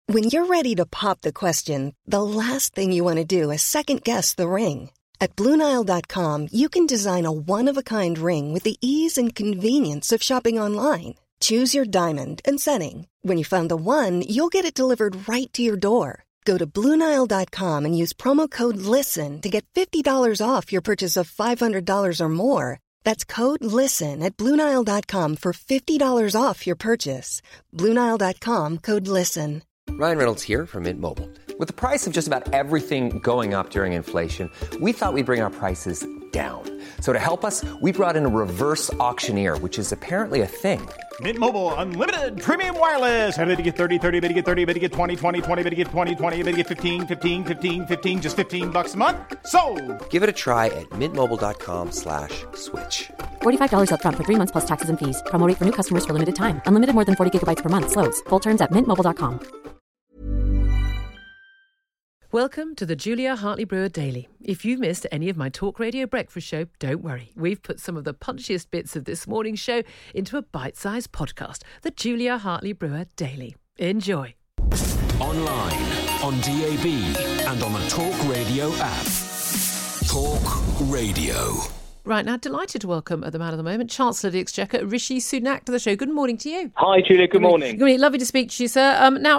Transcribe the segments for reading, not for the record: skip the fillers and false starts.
When you're ready to pop the question, the last thing you want to do is second-guess the ring. At BlueNile.com, you can design a one-of-a-kind ring with the ease and convenience of shopping online. Choose your diamond and setting. When you find the one, you'll get it delivered right to your door. Go to BlueNile.com and use promo code LISTEN to get $50 off your purchase of $500 or more. That's code LISTEN at BlueNile.com for $50 off your purchase. BlueNile.com, code LISTEN. Ryan Reynolds here from Mint Mobile. With the price of just about everything going up during inflation, we thought we'd bring our prices down. So to help us, we brought in a reverse auctioneer, which is apparently a thing. Mint Mobile Unlimited Premium Wireless. How to get 30, 30, bit to get 30, bit to get 20, 20, 20, bit to get 20, 20, bit to get 15, 15, 15, 15, just $15 a month? Sold! Give it a try at mintmobile.com/switch. $45 up front for 3 months plus taxes and fees. Promo rate for new customers for limited time. Unlimited more than 40 gigabytes per month. Slows full terms at mintmobile.com. Welcome to the Julia Hartley-Brewer Daily. If you've missed any of my Talk Radio breakfast show, don't worry. We've put some of the punchiest bits of this morning's show into a bite-sized podcast, the Julia Hartley-Brewer Daily. Enjoy. Online, on DAB, and on the Talk Radio app. Talk Radio. Right, now, delighted to welcome at the man of the moment, Chancellor of the Exchequer, Rishi Sunak, to the show. Good morning to you. Hi, Julia. Good morning. Good morning. Lovely to speak to you, sir.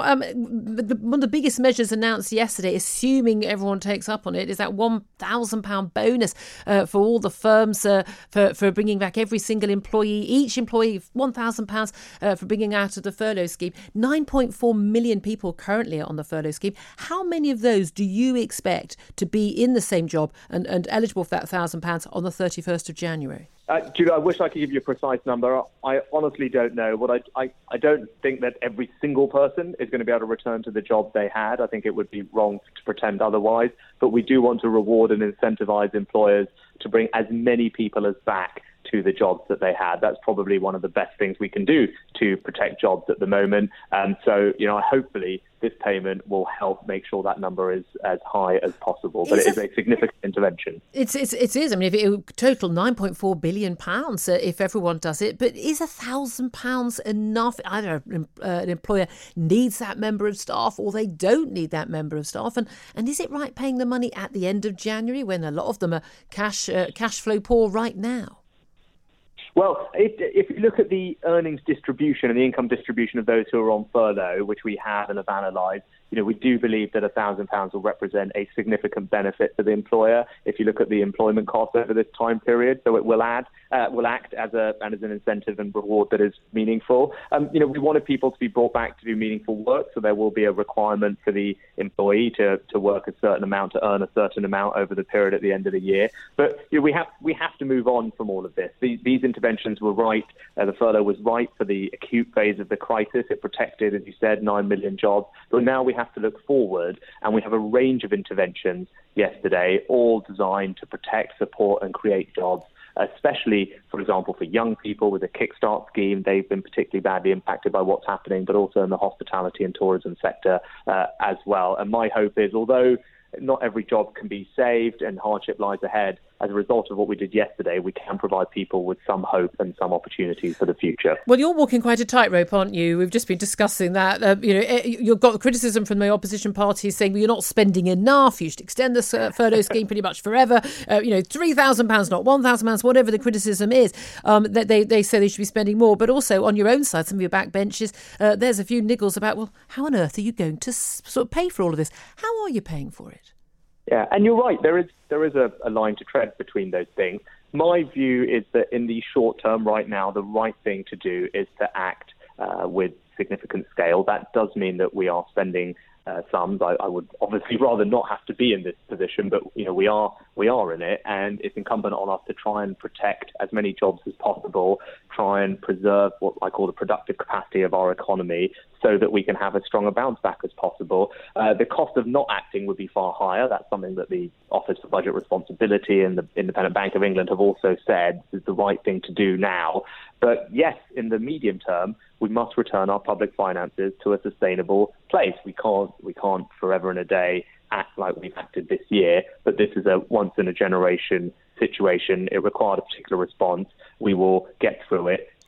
One of the biggest measures announced yesterday, assuming everyone takes up on it, is that £1,000 bonus for all the firms for bringing back every single employee, each employee, £1,000 for bringing out of the furlough scheme. 9.4 million people currently are on the furlough scheme. How many of those do you expect to be in the same job and eligible for that £1,000 on the 31st of January? Julia, I wish I could give you a precise number. I honestly don't know. I don't think that every single person is going to be able to return to the job they had. I think it would be wrong to pretend otherwise. But we do want to reward and incentivize employers to bring as many people as back to the jobs that they had. That's probably one of the best things we can do to protect jobs at the moment. So, hopefully this payment will help make sure that number is as high as possible. But it is a significant intervention. It is. I mean, if it would total £9.4 billion if everyone does it. But is £1,000 enough? Either an employer needs that member of staff or they don't need that member of staff. And is it right paying the money at the end of January when a lot of them are cash flow poor right now? Well, if you look at the earnings distribution and the income distribution of those who are on furlough, which we have and have analysed, we do believe that £1,000 will represent a significant benefit for the employer if you look at the employment costs over this time period. So it will act as an incentive and reward that is meaningful. We wanted people to be brought back to do meaningful work, so there will be a requirement for the employee to work a certain amount, to earn a certain amount over the period at the end of the year. But we have to move on from all of this. These interventions were right. The furlough was right for the acute phase of the crisis. It protected, as you said, 9 million jobs. But now we have to look forward, and we have a range of interventions yesterday, all designed to protect, support and create jobs, especially, for example, for young people with a Kickstart scheme. They've been particularly badly impacted by what's happening, but also in the hospitality and tourism sector as well. And my hope is, although not every job can be saved and hardship lies ahead, as a result of what we did yesterday, we can provide people with some hope and some opportunities for the future. Well, you're walking quite a tightrope, aren't you? We've just been discussing that. You've got the criticism from the opposition parties saying, well, you're not spending enough. You should extend the furlough scheme pretty much forever. £3,000, not £1,000, whatever the criticism is. That they say they should be spending more. But also on your own side, some of your backbenches, there's a few niggles about, well, how on earth are you going to sort of pay for all of this? How are you paying for it? Yeah, and you're right. There is a line to tread between those things. My view is that in the short term right now, the right thing to do is to act with significant scale. That does mean that we are spending sums. I would obviously rather not have to be in this position, but we are in it, and it's incumbent on us to try and protect as many jobs as possible, try and preserve what I call the productive capacity of our economy, so that we can have as strong a bounce back as possible. The cost of not acting would be far higher. That's something that the Office for Budget Responsibility and the Independent Bank of England have also said is the right thing to do now. But yes, in the medium term, we must return our public finances to a sustainable place. We can't forever and a day act like we've acted this year, but this is a once-in-a-generation situation. It required a particular response. We will get through it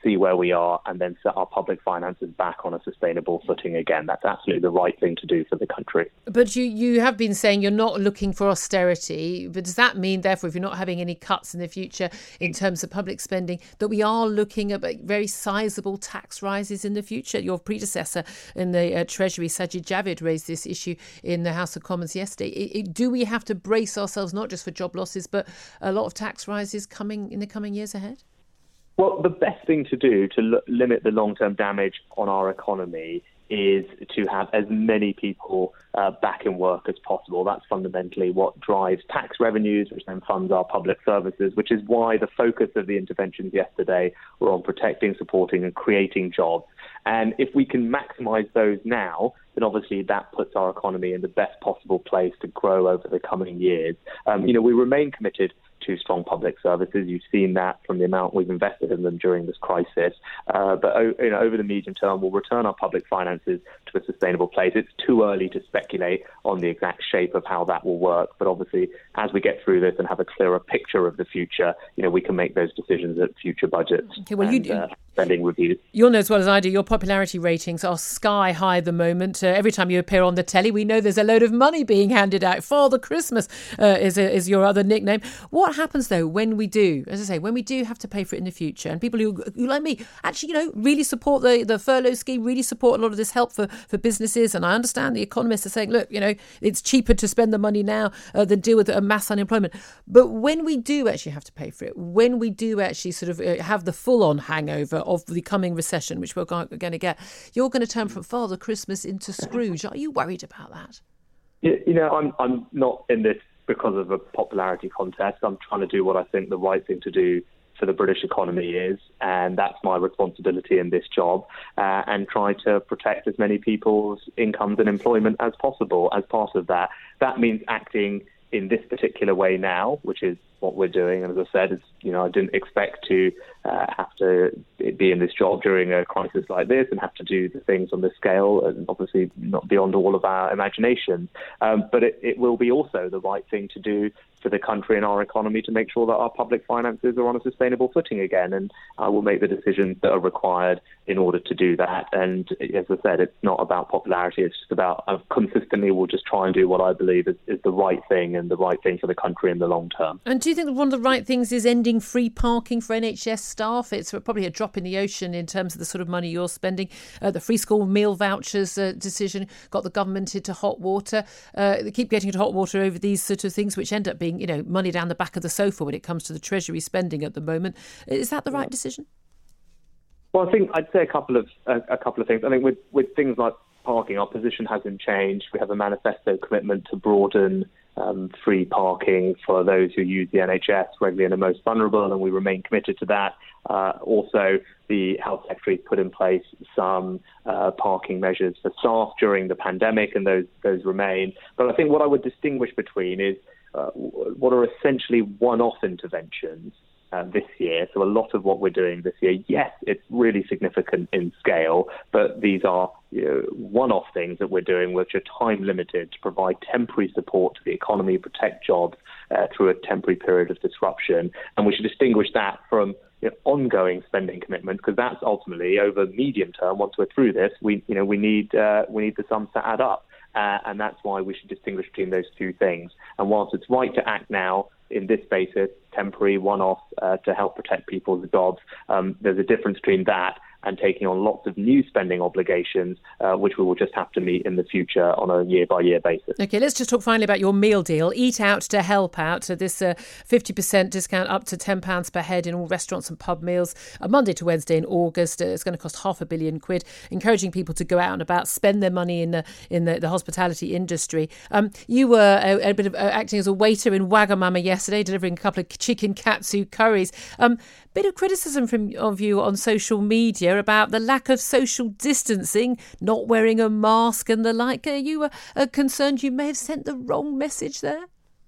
see where we are, and then set our public finances back on a sustainable footing again. That's absolutely the right thing to do for the country. But you have been saying you're not looking for austerity. But does that mean, therefore, if you're not having any cuts in the future in terms of public spending, that we are looking at very sizable tax rises in the future? Your predecessor in the Treasury, Sajid Javid, raised this issue in the House of Commons yesterday. Do we have to brace ourselves not just for job losses, but a lot of tax rises coming in the coming years ahead? Well, the best thing to do to limit the long-term damage on our economy is to have as many people back in work as possible. That's fundamentally what drives tax revenues, which then funds our public services, which is why the focus of the interventions yesterday were on protecting, supporting and creating jobs. And if we can maximise those now, then obviously that puts our economy in the best possible place to grow over the coming years. We remain committed to strong public services. You've seen that from the amount we've invested in them during this crisis. But over the medium term, we'll return our public finances to a sustainable place. It's too early to speculate on the exact shape of how that will work. But obviously, as we get through this and have a clearer picture of the future, we can make those decisions at future budgets spending reviews. You'll know as well as I do, your popularity ratings are sky high at the moment. Every time you appear on the telly, we know there's a load of money being handed out. Father Christmas is your other nickname. What happens, though, when we do, as I say, when we do have to pay for it in the future, and people who like me, actually, really support the furlough scheme, really support a lot of this help for businesses. And I understand the economists are saying, look, it's cheaper to spend the money now than deal with mass unemployment. But when we do actually have to pay for it, when we do actually sort of have the full-on hangover of the coming recession, which we're going to get, you're going to turn from Father Christmas into Scrooge. Are you worried about that? I'm not in this because of a popularity contest. I'm trying to do what I think the right thing to do for the British economy is, and that's my responsibility in this job, and try to protect as many people's incomes and employment as possible as part of that. That means acting in this particular way now, which is what we're doing. And as I said, I didn't expect to have to be in this job during a crisis like this and have to do the things on this scale, and obviously not beyond all of our imagination. But it will be also the right thing to do for the country and our economy to make sure that our public finances are on a sustainable footing again. And I will make the decisions that are required in order to do that. And as I said, it's not about popularity. It's just about consistently we'll just try and do what I believe is the right thing and the right thing for the country in the long term. And do you think that one of the right things is ending free parking for NHS staff? It's probably a drop in the ocean in terms of the sort of money you're spending. The free school meal vouchers decision got the government into hot water. They keep getting into hot water over these sort of things, which end up being, money down the back of the sofa when it comes to the Treasury spending at the moment. Is that the right decision? Well, I think I'd say a couple of things. I think with things like parking, our position hasn't changed. We have a manifesto commitment to broaden free parking for those who use the NHS regularly and are most vulnerable, and we remain committed to that. Also, the Health Secretary put in place some parking measures for staff during the pandemic, and those remain. But I think what I would distinguish between is what are essentially one-off interventions this year. So a lot of what we're doing this year, yes, it's really significant in scale, but these are one-off things that we're doing which are time-limited to provide temporary support to the economy, protect jobs through a temporary period of disruption. And we should distinguish that from ongoing spending commitments, because that's ultimately over medium term. Once we're through this, we need the sums to add up. And that's why we should distinguish between those two things. And whilst it's right to act now in this basis, temporary, one-off, to help protect people's jobs, there's a difference between that and taking on lots of new spending obligations, which we will just have to meet in the future on a year-by-year basis. OK, let's just talk finally about your meal deal. Eat Out to Help Out, so this 50% discount up to £10 per head in all restaurants and pub meals, Monday to Wednesday in August. It's going to cost £500 million, encouraging people to go out and about, spend their money in the hospitality industry. You were a bit of acting as a waiter in Wagamama yesterday, delivering a couple of chicken katsu curries. Bit of criticism of you on social media about the lack of social distancing, not wearing a mask and the like. Are you concerned you may have sent the wrong message there?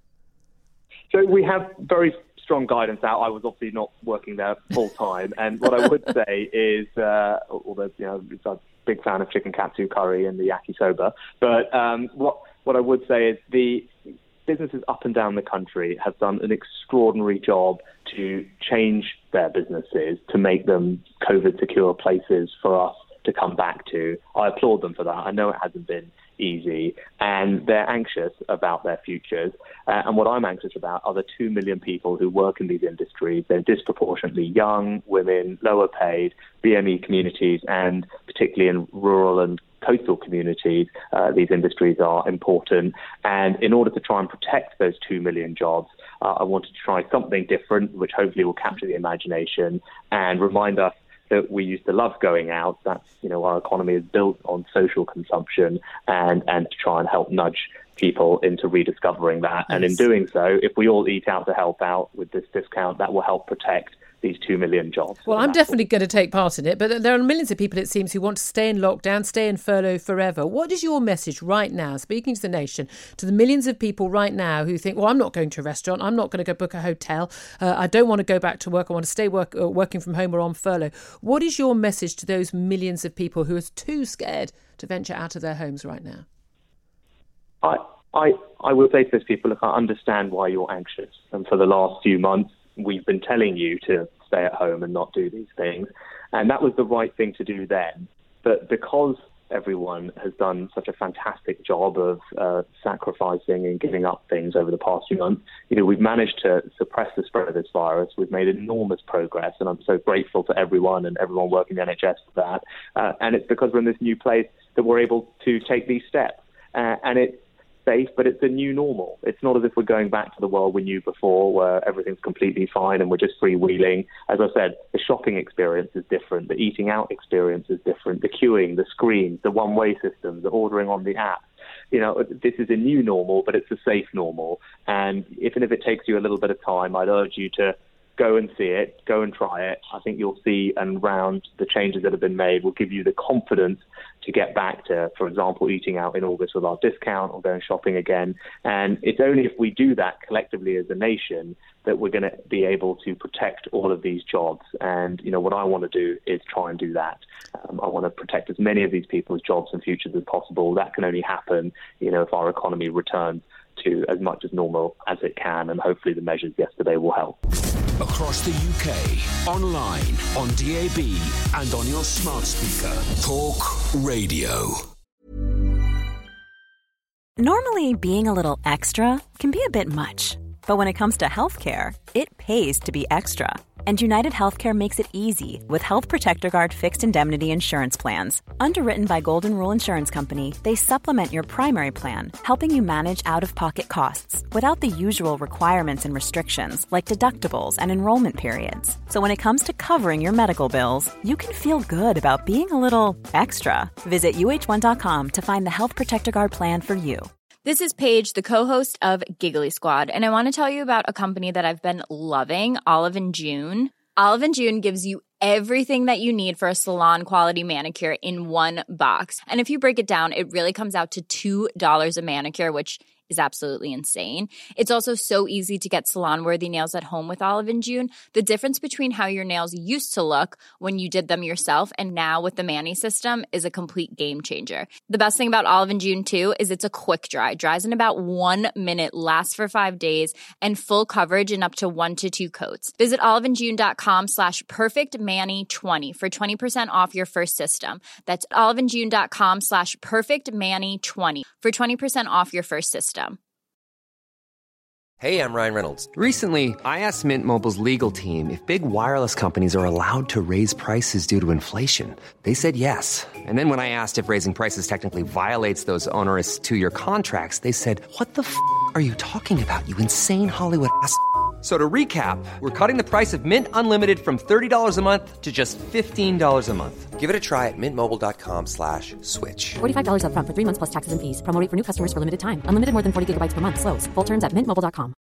So we have very strong guidance out. I was obviously not working there full time, and what I would say is, although I'm a big fan of chicken katsu curry and the yakisoba, but what I would say is businesses up and down the country have done an extraordinary job to change their businesses to make them COVID-secure places for us to come back to. I applaud them for that. I know it hasn't been easy, and they're anxious about their futures. And what I'm anxious about are the 2 million people who work in these industries. They're disproportionately young, women, lower paid, BME communities, and particularly in rural and coastal communities, these industries are important. And in order to try and protect those 2 million jobs, I wanted to try something different, which hopefully will capture the imagination and remind us that we used to love going out. That's, our economy is built on social consumption, and to try and help nudge people into rediscovering that. Yes. And in doing so, if we all eat out to help out with this discount, that will help protect these 2 million jobs. Well, I'm definitely going to take part in it, but there are millions of people, it seems, who want to stay in lockdown, stay in furlough forever. What is your message right now, speaking to the nation, to the millions of people right now who think, well, I'm not going to a restaurant, I'm not going to go book a hotel, I don't want to go back to work, I want to stay working from home or on furlough. What is your message to those millions of people who are too scared to venture out of their homes right now? I would say to those people, look, I understand why you're anxious. And for the last few months, we've been telling you to stay at home and not do these things. And that was the right thing to do then. But because everyone has done such a fantastic job of sacrificing and giving up things over the past few months, we've managed to suppress the spread of this virus. We've made enormous progress, and I'm so grateful to everyone and everyone working in the NHS for that. And it's because we're in this new place that we're able to take these steps. And it's safe, but it's a new normal. It's not as if we're going back to the world we knew before, where everything's completely fine and we're just freewheeling. As I said, the shopping experience is different. The eating out experience is different. The queuing, the screens, the one-way systems, the ordering on the app. This is a new normal, but it's a safe normal. And even if it takes you a little bit of time, I'd urge you to go and see it, go and try it. I think you'll see, and around the changes that have been made will give you the confidence to get back to, for example, eating out in August with our discount or going shopping again. And it's only if we do that collectively as a nation that we're going to be able to protect all of these jobs. And, what I want to do is try and do that. I want to protect as many of these people's jobs and futures as possible. That can only happen, if our economy returns to as much as normal as it can. And hopefully the measures yesterday will help. Across the UK, online, on DAB, and on your smart speaker. Talk Radio. Normally, being a little extra can be a bit much. But when it comes to healthcare, it pays to be extra. And United Healthcare makes it easy with Health Protector Guard fixed indemnity insurance plans. Underwritten by Golden Rule Insurance Company, they supplement your primary plan, helping you manage out-of-pocket costs without the usual requirements and restrictions like deductibles and enrollment periods. So when it comes to covering your medical bills, you can feel good about being a little extra. Visit UH1.com to find the Health Protector Guard plan for you. This is Paige, the co-host of Giggly Squad, and I want to tell you about a company that I've been loving, Olive & June. Olive & June gives you everything that you need for a salon-quality manicure in one box. And if you break it down, it really comes out to $2 a manicure, which is absolutely insane. It's also so easy to get salon-worthy nails at home with Olive & June. The difference between how your nails used to look when you did them yourself and now with the Mani system is a complete game changer. The best thing about Olive & June, too, is it's a quick dry. Dries in about 1 minute, lasts for 5 days, and full coverage in up to 1 to 2 coats. Visit oliveandjune.com/perfectmani20 for 20% off your first system. That's oliveandjune.com/perfectmani20 for 20% off your first system. Hey, I'm Ryan Reynolds. Recently, I asked Mint Mobile's legal team if big wireless companies are allowed to raise prices due to inflation. They said yes. And then when I asked if raising prices technically violates those onerous 2-year contracts, they said, "What the f*** are you talking about, you insane Hollywood ass?" So to recap, we're cutting the price of Mint Unlimited from $30 a month to just $15 a month. Give it a try at mintmobile.com/switch. $45 up front for 3 months plus taxes and fees. Promo rate for new customers for limited time. Unlimited more than 40 gigabytes per month. Slows full terms at mintmobile.com.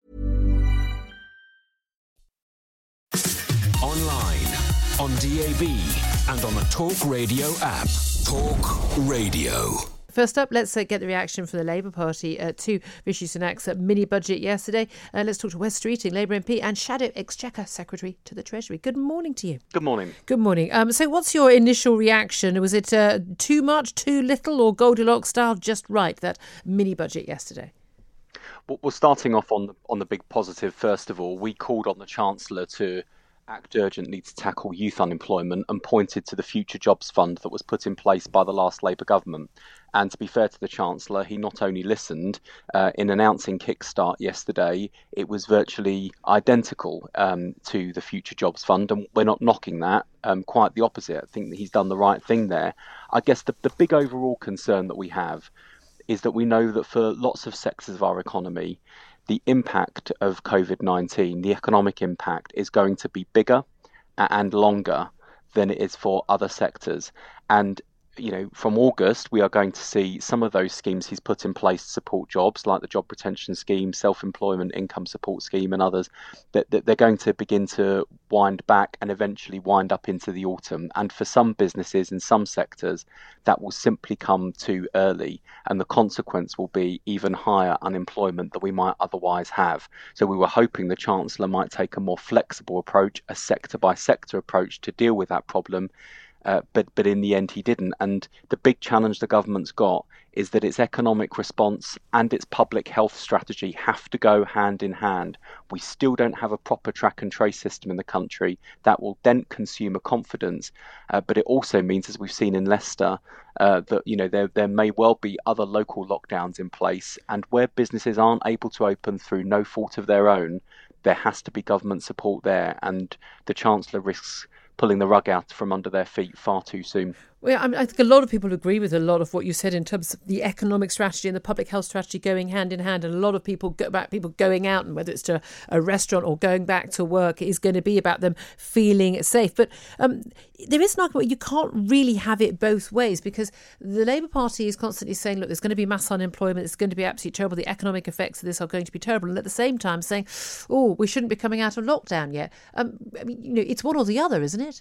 Online, on DAB, and on the Talk Radio app. Talk Radio. First up, let's get the reaction from the Labour Party to Rishi Sunak's mini budget yesterday. Let's talk to Wes Streeting, Labour MP and Shadow Exchequer Secretary to the Treasury. Good morning to you. Good morning. Good morning. So what's your initial reaction? Was it too much, too little, or Goldilocks style just right, that mini budget yesterday? Well, starting off on the big positive, first of all, we called on the Chancellor to act urgently to tackle youth unemployment and pointed to the Future Jobs Fund that was put in place by the last Labour government. And to be fair to the Chancellor, he not only listened, in announcing Kickstart yesterday, it was virtually identical to the Future Jobs Fund, and we're not knocking that, quite the opposite. I think that he's done the right thing there. I guess the big overall concern that we have is that we know that for lots of sectors of our economy, the impact of COVID-19, the economic impact, is going to be bigger and longer than it is for other sectors. And from August, we are going to see some of those schemes he's put in place to support jobs, like the Job Retention Scheme, Self-Employment Income Support Scheme and others, that they're going to begin to wind back and eventually wind up into the autumn. And for some businesses in some sectors, that will simply come too early. And the consequence will be even higher unemployment than we might otherwise have. So we were hoping the Chancellor might take a more flexible approach, a sector-by-sector approach to deal with that problem. But in the end, he didn't. And the big challenge the government's got is that its economic response and its public health strategy have to go hand in hand. We still don't have a proper track and trace system in the country that will dent consumer confidence. But it also means, as we've seen in Leicester, that there may well be other local lockdowns in place. And where businesses aren't able to open through no fault of their own, there has to be government support there. And the Chancellor risks pulling the rug out from under their feet far too soon. Well, I think a lot of people agree with a lot of what you said in terms of the economic strategy and the public health strategy going hand in hand. And a lot of people going out, and whether it's to a restaurant or going back to work, is going to be about them feeling safe. But there is an argument you can't really have it both ways, because the Labour Party is constantly saying, look, there's going to be mass unemployment. It's going to be absolutely terrible. The economic effects of this are going to be terrible. And at the same time saying, oh, we shouldn't be coming out of lockdown yet. It's one or the other, isn't it?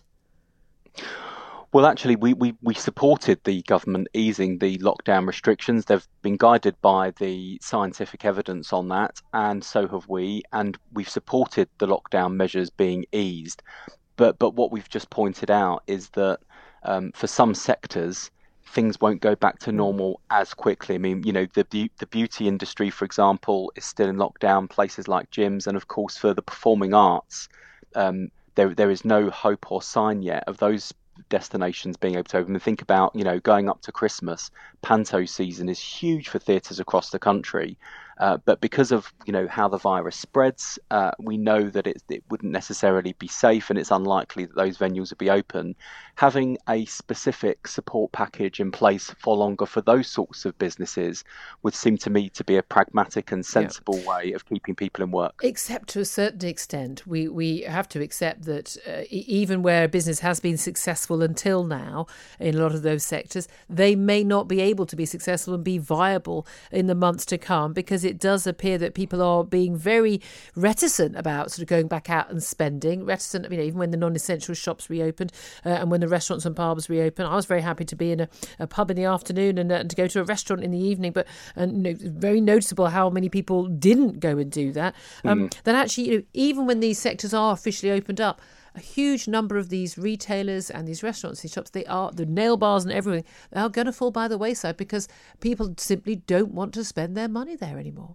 Well, actually, we supported the government easing the lockdown restrictions. They've been guided by the scientific evidence on that, and so have we. And we've supported the lockdown measures being eased. But what we've just pointed out is that for some sectors, things won't go back to normal as quickly. I mean, the beauty industry, for example, is still in lockdown, places like gyms, and of course for the performing arts, there is no hope or sign yet of those destinations being able to open. And think about, going up to Christmas, Panto season is huge for theatres across the country. But because of, how the virus spreads, we know that it wouldn't necessarily be safe, and it's unlikely that those venues would be open. Having a specific support package in place for longer for those sorts of businesses would seem to me to be a pragmatic and sensible way of keeping people in work. Except to a certain extent, we have to accept that even where a business has been successful until now in a lot of those sectors, they may not be able to be successful and be viable in the months to come, because it does appear that people are being very reticent about sort of going back out and spending. Reticent, even when the non-essential shops reopened and when the restaurants and pubs reopened. I was very happy to be in a pub in the afternoon and to go to a restaurant in the evening. But very noticeable how many people didn't go and do that. That actually, even when these sectors are officially opened up, a huge number of these retailers and these restaurants, these shops, the nail bars and everything, they are going to fall by the wayside because people simply don't want to spend their money there anymore.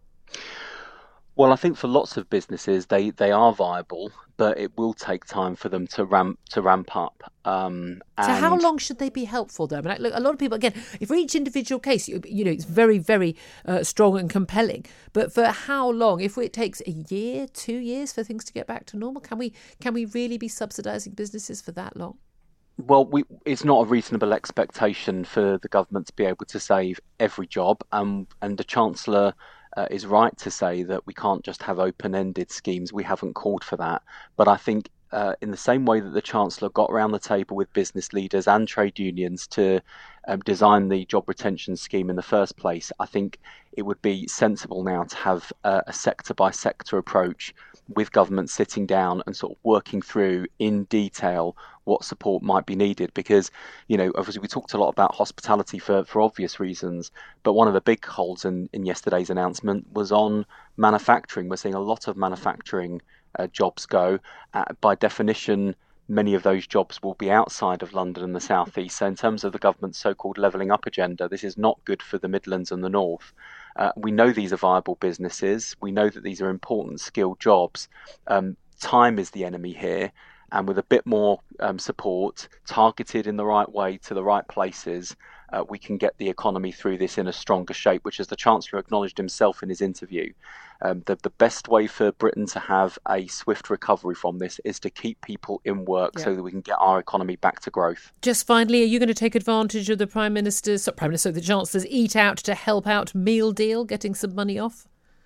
Well, I think for lots of businesses, they are viable, but it will take time for them to ramp up. So how long should they be helpful, though? Look, a lot of people, again, if for each individual case, it's very, very strong and compelling. But for how long? If it takes a year, 2 years for things to get back to normal, can we really be subsidising businesses for that long? Well, it's not a reasonable expectation for the government to be able to save every job, and the Chancellor is right to say that we can't just have open-ended schemes. We haven't called for that. But I think in the same way that the Chancellor got around the table with business leaders and trade unions to design the job retention scheme in the first place, I think it would be sensible now to have a sector-by-sector approach with government sitting down and sort of working through in detail what support might be needed. Because, obviously we talked a lot about hospitality for obvious reasons, but one of the big holes in yesterday's announcement was on manufacturing. We're seeing a lot of manufacturing jobs go. By definition, many of those jobs will be outside of London and the South East. So in terms of the government's so-called levelling up agenda, this is not good for the Midlands and the North. We know these are viable businesses. We know that these are important skilled jobs. Time is the enemy here. And with a bit more support, targeted in the right way to the right places, we can get the economy through this in a stronger shape, which, as the Chancellor acknowledged himself in his interview, the best way for Britain to have a swift recovery from this is to keep people in work so that we can get our economy back to growth. Just finally, are you going to take advantage of the the Chancellor's Eat Out to Help Out meal deal, getting some money off?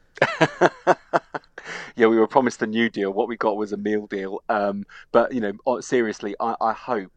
Yeah, we were promised a new deal. What we got was a meal deal. But seriously, I hope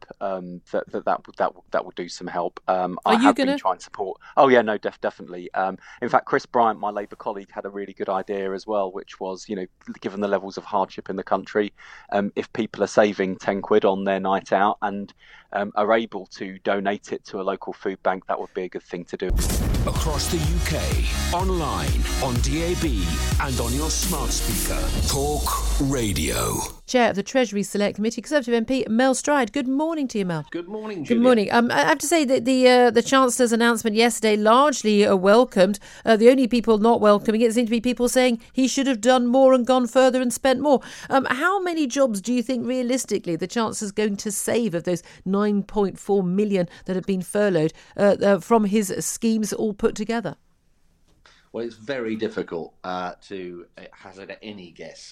that will do some help. I have been trying to support. Oh yeah, no, definitely. In fact, Chris Bryant, my Labour colleague, had a really good idea as well, which was, given the levels of hardship in the country, if people are saving £10 on their night out and are able to donate it to a local food bank, that would be a good thing to do. Across the UK, online, on DAB and on your smart speaker. Talk Radio. Chair of the Treasury Select Committee, Conservative MP Mel Stride. Good morning to you, Mel. Good morning, Julia. Good morning. I have to say that the Chancellor's announcement yesterday largely welcomed. The only people not welcoming it seem to be people saying he should have done more and gone further and spent more. How many jobs do you think realistically the Chancellor's going to save of those 9.4 million that have been furloughed from his schemes all put together? Well, it's very difficult to hazard any guess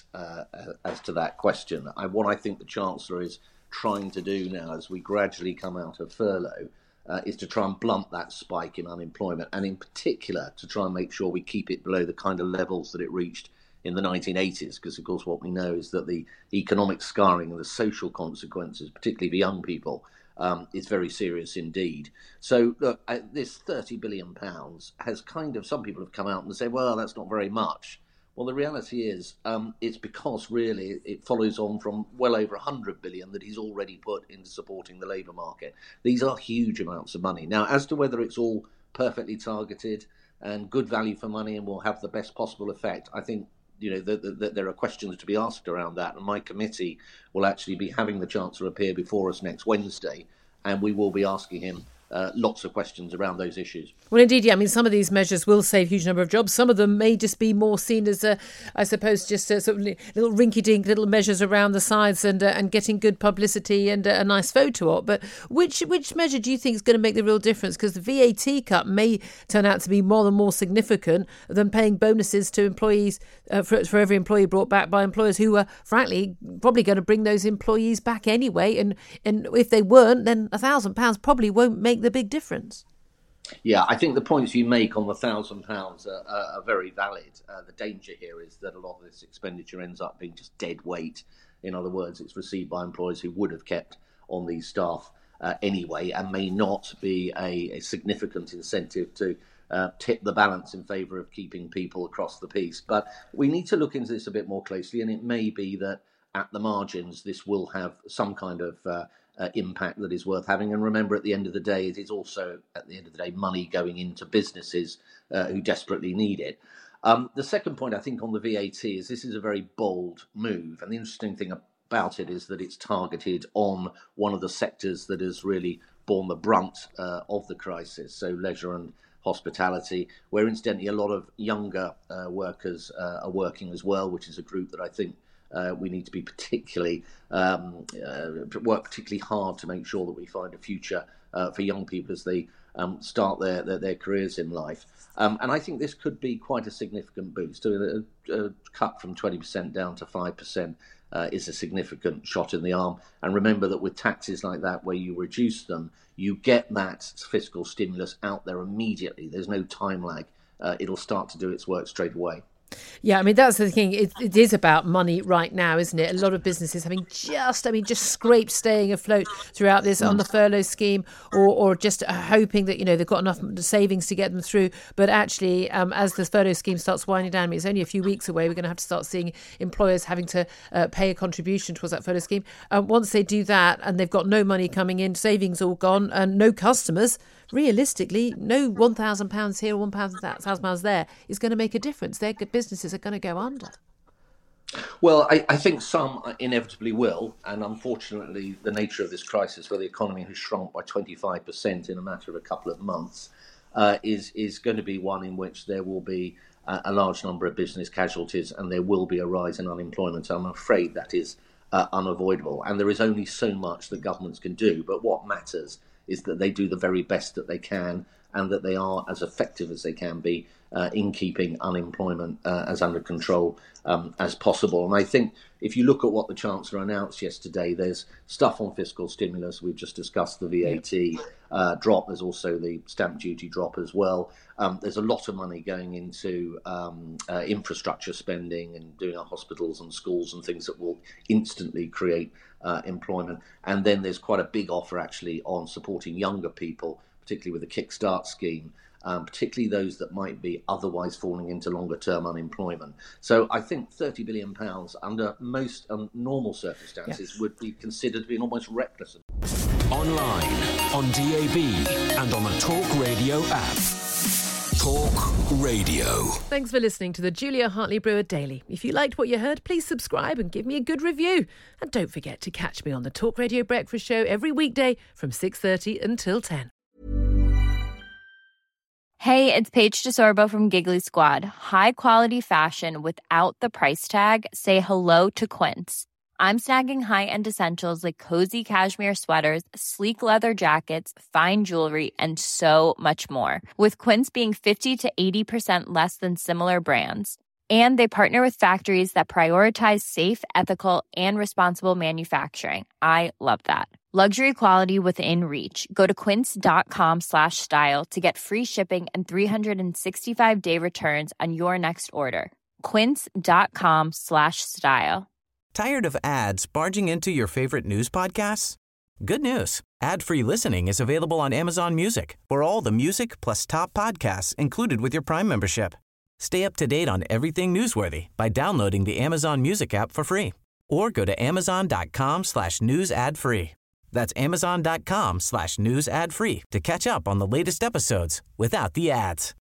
as to that question. What I think the Chancellor is trying to do now, as we gradually come out of furlough, is to try and blunt that spike in unemployment, and in particular to try and make sure we keep it below the kind of levels that it reached in the 1980s, because, of course, what we know is that the economic scarring and the social consequences, particularly for young people, is very serious indeed. So, look, this £30 billion has some people have come out and said, well, that's not very much. Well, the reality is it's because really it follows on from well over 100 billion that he's already put into supporting the labour market. These are huge amounts of money. Now, as to whether it's all perfectly targeted and good value for money and will have the best possible effect, I think that there are questions to be asked around that, and my committee will actually be having the Chancellor appear before us next Wednesday, and we will be asking him lots of questions around those issues. Well, indeed, yeah. I mean, some of these measures will save a huge number of jobs. Some of them may just be more seen as, I suppose, just sort of little rinky-dink little measures around the sides and getting good publicity and a nice photo op. But which measure do you think is going to make the real difference? Because the VAT cut may turn out to be more significant than paying bonuses to employees for every employee brought back by employers who were, frankly, probably going to bring those employees back anyway. And if they weren't, then £1,000 probably won't make the big difference. Yeah, I think the points you make on the £1,000 are very valid. The danger here is that a lot of this expenditure ends up being just dead weight. In other words, it's received by employers who would have kept on these staff anyway, and may not be a significant incentive to tip the balance in favour of keeping people across the piece. But we need to look into this a bit more closely, and it may be that at the margins this will have some kind of impact that is worth having. And remember, at the end of the day, it is also, at the end of the day, money going into businesses who desperately need it. The second point, I think, on the VAT is this is a very bold move. And the interesting thing about it is that it's targeted on one of the sectors that has really borne the brunt of the crisis, so leisure and hospitality, where incidentally a lot of younger workers are working as well, which is a group that I think we need to be particularly work particularly hard to make sure that we find a future for young people as they start their careers in life. And I think this could be quite a significant boost. A cut from 20% down to 5% is a significant shot in the arm. And remember that with taxes like that, where you reduce them, you get that fiscal stimulus out there immediately. There's no time lag. It'll start to do its work straight away. Yeah, I mean, that's the thing. It is about money right now, isn't it? A lot of businesses having just scraped staying afloat throughout this on the furlough scheme, or just hoping that, they've got enough savings to get them through. But actually, as the furlough scheme starts winding down, I mean, it's only a few weeks away. We're going to have to start seeing employers having to pay a contribution towards that furlough scheme. Once they do that and they've got no money coming in, savings all gone, and no customers, realistically, no £1,000 here or £1,000 there is going to make a difference. Their businesses are going to go under. Well, I think some inevitably will, and unfortunately the nature of this crisis, where the economy has shrunk by 25% in a matter of a couple of months, is going to be one in which there will be a large number of business casualties and there will be a rise in unemployment. I'm afraid that is unavoidable. And there is only so much that governments can do. But what matters is that they do the very best that they can and that they are as effective as they can be in keeping unemployment as under control as possible. And I think if you look at what the Chancellor announced yesterday, there's stuff on fiscal stimulus. We've just discussed the VAT drop. There's also the stamp duty drop as well. There's a lot of money going into infrastructure spending and doing our hospitals and schools and things that will instantly create employment. And then there's quite a big offer actually on supporting younger people, particularly with the Kickstart scheme, particularly those that might be otherwise falling into longer-term unemployment. So I think £30 billion under most normal circumstances would be considered being almost reckless. Online, on DAB, and on the Talk Radio app. Talk Radio. Thanks for listening to the Julia Hartley-Brewer Daily. If you liked what you heard, please subscribe and give me a good review. And don't forget to catch me on the Talk Radio Breakfast Show every weekday from 6:30 until 10. Hey, it's Paige DeSorbo from Giggly Squad. High quality fashion without the price tag. Say hello to Quince. I'm snagging high-end essentials like cozy cashmere sweaters, sleek leather jackets, fine jewelry, and so much more. With Quince being 50 to 80% less than similar brands. And they partner with factories that prioritize safe, ethical, and responsible manufacturing. I love that. Luxury quality within reach. Go to quince.com/style to get free shipping and 365-day returns on your next order. Quince.com/style. Tired of ads barging into your favorite news podcasts? Good news. Ad-free listening is available on Amazon Music for all the music plus top podcasts included with your Prime membership. Stay up to date on everything newsworthy by downloading the Amazon Music app for free or go to amazon.com/news ad free. That's amazon.com/news ad free to catch up on the latest episodes without the ads.